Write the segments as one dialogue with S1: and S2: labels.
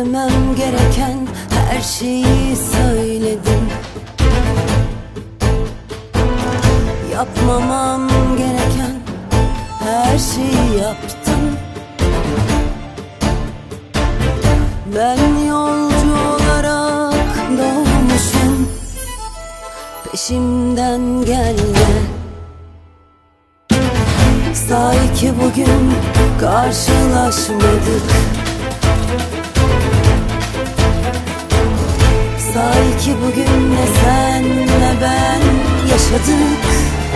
S1: Söylemem gereken her şeyi söyledim. Yapmamam gereken her şeyi yaptım. Ben yolcu olarak doğmuşum, peşimden gelme. Sahi ki bugün karşılaşmadık. Sahi ki bugün ne sen ne ben yaşadık.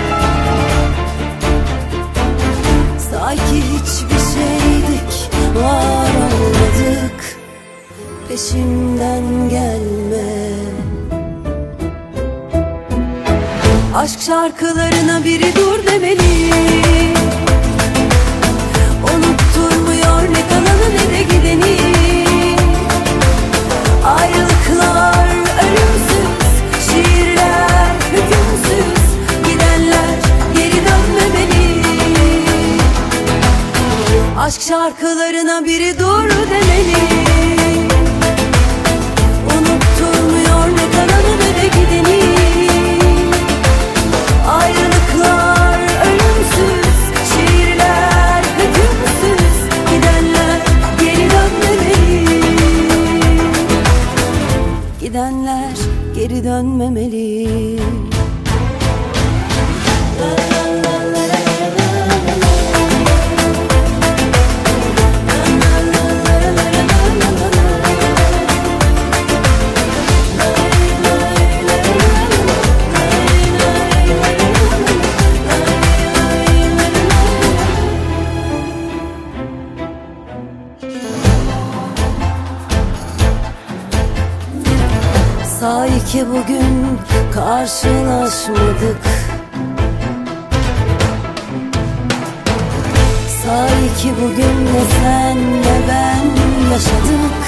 S1: Sanki hiçbir şeydik, var olmadık. Peşimden gelme. Aşk şarkılarına biri dur demeli. Unutturmuyor ne kalanı ne de gideni. Ayrılıklar ölümsüz, şiirler hükümsüz. Gidenler geri dönmemeli. Aşk şarkılarına biri dur demeli. Unutturmuyor ne kalanı ne de gideni. Ayrılıklar ölümsüz, şiirler hükümsüz. Gidenler geri dönmemeli. Gidenler geri dönmemeli. Sahi ki bugün karşılaşmadık. Sahi ki bugün ne sen ne ben yaşadık.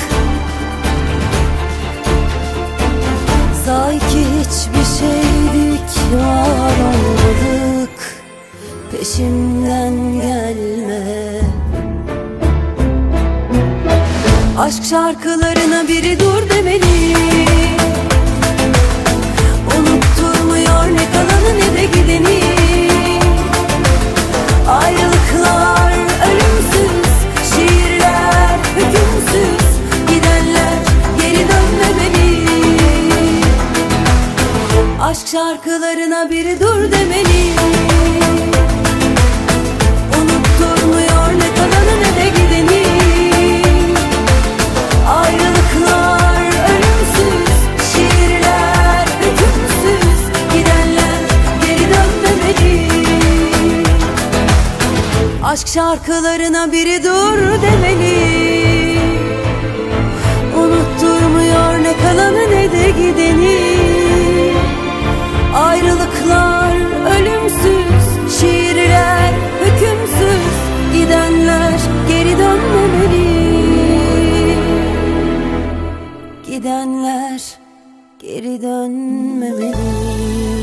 S1: Sahi ki hiçbir şeydik, var olmadık. Peşimden gelme. Aşk şarkılarına biri dur demeli. Unutturmuyor ne kalanı ne de gideni. Ayrılıklar ölümsüz, şiirler hükümsüz. Gidenler geri dönmemeli. Aşk şarkılarına biri dur demeli. Unutturmuyor ne kalanı ne de gideni. Ayrılıklar ölümsüz, şiirler hükümsüz. Gidenler geri dönmemeli. Aşk şarkılarına biri dur demeli. Unutturmuyor ne kalanı ne de gideni. Ayrılıklar ölümsüz, şiirler hükümsüz. Gidenler geri dönmemeli. Gidenler geri dönmemeli.